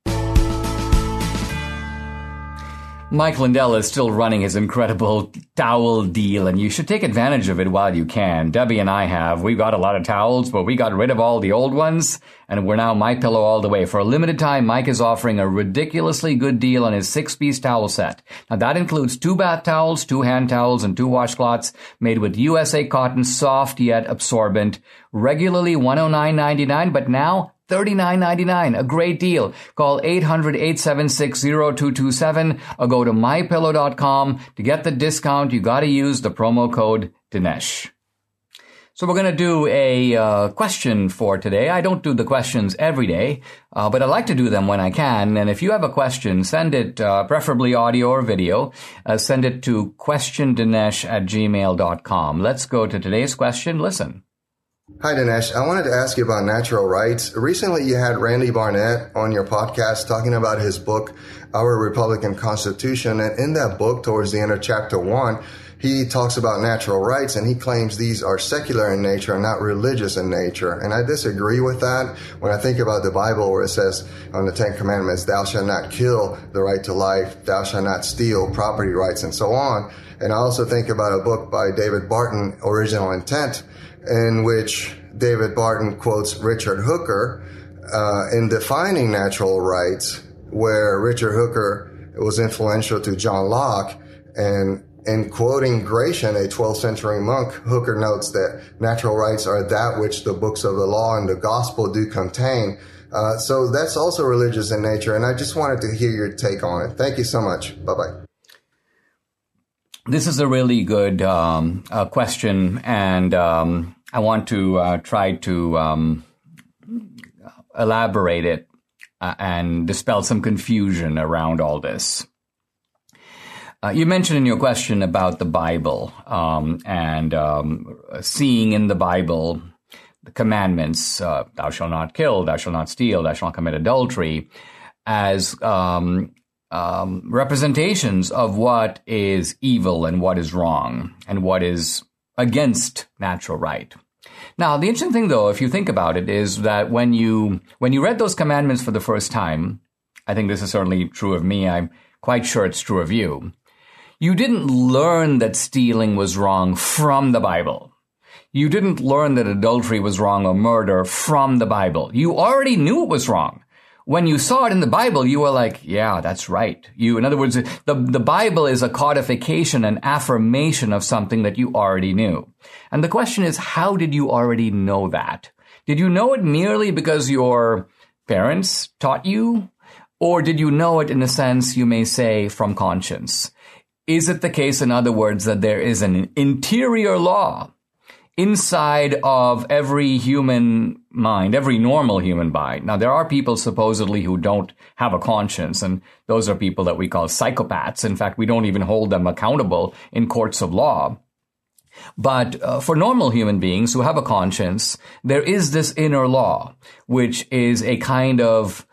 Mike Lindell is still running his incredible towel deal, and you should take advantage of it while you can. Debbie and I have. We've got a lot of towels, but we got rid of all the old ones, and we're now MyPillow all the way. For a limited time, Mike is offering a ridiculously good deal on his 6-piece towel set. Now, that includes 2 bath towels, 2 hand towels, and 2 washcloths made with USA cotton, soft yet absorbent. Regularly $109.99, but now $39.99, a great deal. Call 800-876-0227 or go to mypillow.com. To get the discount, you gotta use the promo code Dinesh. So we're gonna do a question for today. I don't do the questions every day, but I like to do them when I can. And if you have a question, send it, preferably audio or video. Send it to questiondinesh@gmail.com. Let's go to today's question. Listen. Hi, Dinesh. I wanted to ask you about natural rights. Recently, you had Randy Barnett on your podcast talking about his book, Our Republican Constitution. And in that book, towards the end of chapter 1, he talks about natural rights, and he claims these are secular in nature and not religious in nature. And I disagree with that. When I think about the Bible, where it says on the 10 Commandments, thou shalt not kill, the right to life, thou shalt not steal, property rights, and so on. And I also think about a book by David Barton, Original Intent, in which David Barton quotes Richard Hooker in defining natural rights, where Richard Hooker was influential to John Locke. And in quoting Gratian, a 12th century monk, Hooker notes that natural rights are that which the books of the law and the gospel do contain. So that's also religious in nature, and I just wanted to hear your take on it. Thank you so much. Bye-bye. This is a really good question, and I want to try to elaborate it and dispel some confusion around all this. You mentioned in your question about the Bible and seeing in the Bible the commandments, thou shalt not kill, thou shalt not steal, thou shalt not commit adultery, as representations of what is evil and what is wrong and what is against natural right. Now, the interesting thing, though, if you think about it, is that when you read those commandments for the first time, I think this is certainly true of me, I'm quite sure it's true of you, you didn't learn that stealing was wrong from the Bible. You didn't learn that adultery was wrong or murder from the Bible. You already knew it was wrong. When you saw it in the Bible, you were like, yeah, that's right. In other words, the Bible is a codification, an affirmation of something that you already knew. And the question is, how did you already know that? Did you know it merely because your parents taught you? Or did you know it in a sense, you may say, from conscience? Is it the case, in other words, that there is an interior law inside of every human mind, every normal human mind? Now, there are people supposedly who don't have a conscience, and those are people that we call psychopaths. In fact, we don't even hold them accountable in courts of law. But for normal human beings who have a conscience, there is this inner law, which is a kind of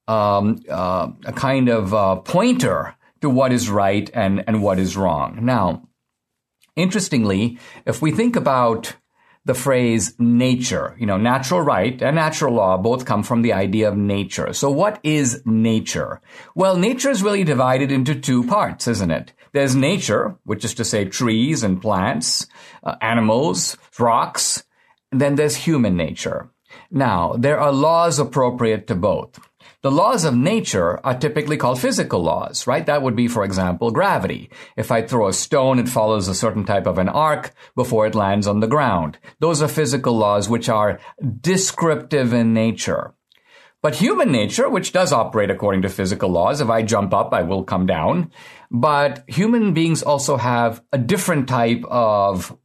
pointer to what is right and what is wrong. Now, interestingly, if we think about the phrase nature, natural right and natural law both come from the idea of nature. So what is nature? Well, nature is really divided into 2 parts, isn't it? There's nature, which is to say trees and plants, animals, rocks. And then there's human nature. Now, there are laws appropriate to both. The laws of nature are typically called physical laws, right? That would be, for example, gravity. If I throw a stone, it follows a certain type of an arc before it lands on the ground. Those are physical laws which are descriptive in nature. But human nature, which does operate according to physical laws, if I jump up, I will come down. But human beings also have a different type of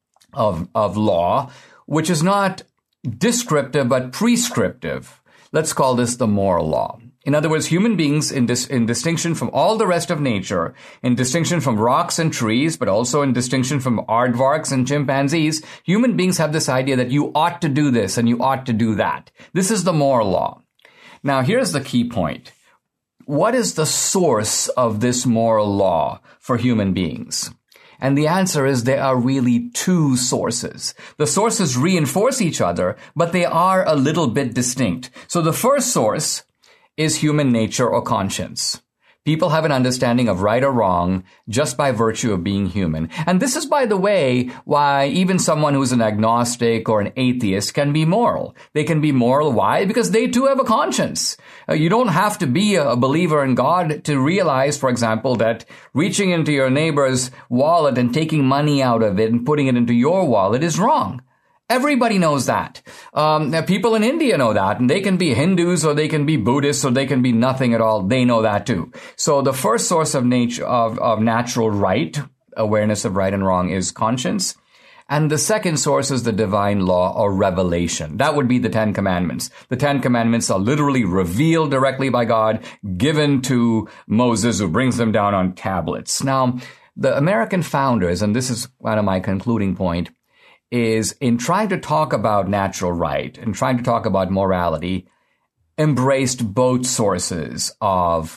law, which is not descriptive, but prescriptive. Let's call this the moral law. In other words, human beings, in distinction from all the rest of nature, in distinction from rocks and trees, but also in distinction from aardvarks and chimpanzees, human beings have this idea that you ought to do this and you ought to do that. This is the moral law. Now, here's the key point. What is the source of this moral law for human beings? And the answer is there are really two sources. The sources reinforce each other, but they are a little bit distinct. So the first source is human nature or conscience. People have an understanding of right or wrong just by virtue of being human. And this is, by the way, why even someone who's an agnostic or an atheist can be moral. They can be moral. Why? Because they too have a conscience. You don't have to be a believer in God to realize, for example, that reaching into your neighbor's wallet and taking money out of it and putting it into your wallet is wrong. Everybody knows that. People in India know that, and they can be Hindus or they can be Buddhists or they can be nothing at all. They know that too. So the first source of nature, of natural right, awareness of right and wrong, is conscience. And the second source is the divine law or revelation. That would be the Ten Commandments. The Ten Commandments are literally revealed directly by God, given to Moses, who brings them down on tablets. Now, the American founders, and this is kind of my concluding point, is in trying to talk about natural right and trying to talk about morality, embraced both sources of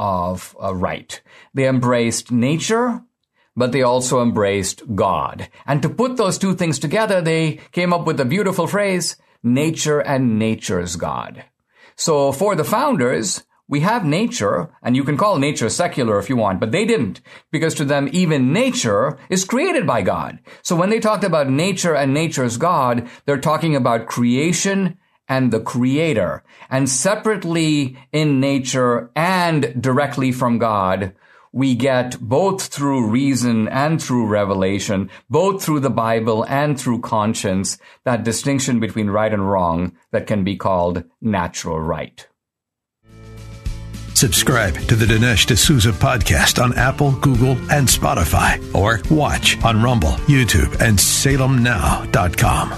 right. They embraced nature, but they also embraced God. And to put those two things together, they came up with a beautiful phrase, nature and nature's God. So for the founders, we have nature, and you can call nature secular if you want, but they didn't, because to them, even nature is created by God. So when they talked about nature and nature's God, they're talking about creation and the creator. And separately in nature and directly from God, we get both through reason and through revelation, both through the Bible and through conscience, that distinction between right and wrong that can be called natural right. Subscribe to the Dinesh D'Souza podcast on Apple, Google, and Spotify, or watch on Rumble, YouTube, and SalemNow.com.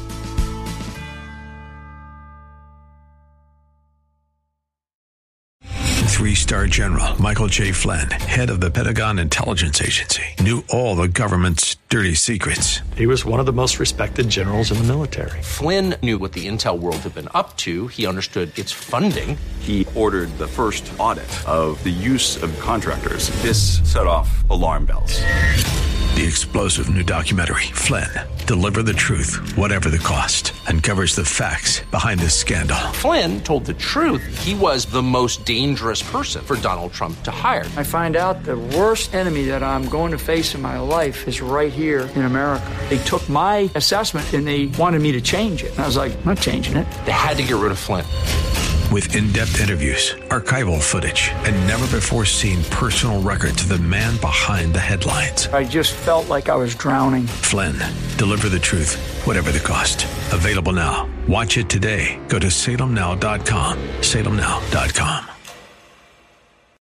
3-star General Michael J. Flynn, head of the Pentagon Intelligence Agency, knew all the government's dirty secrets. He was one of the most respected generals in the military. Flynn knew what the intel world had been up to. He understood its funding. He ordered the first audit of the use of contractors. This set off alarm bells. The explosive new documentary, Flynn, Deliver the Truth, Whatever the Cost, uncovers the facts behind this scandal. Flynn told the truth. He was the most dangerous person for Donald Trump to hire. I find out the worst enemy that I'm going to face in my life is right here in America. They took my assessment and they wanted me to change it. And I was like, I'm not changing it. They had to get rid of Flynn. With in-depth interviews, archival footage, and never-before-seen personal records of the man behind the headlines. I just felt like I was drowning. Flynn, Deliver the Truth, Whatever the Cost. Available now. Watch it today. Go to SalemNow.com. SalemNow.com.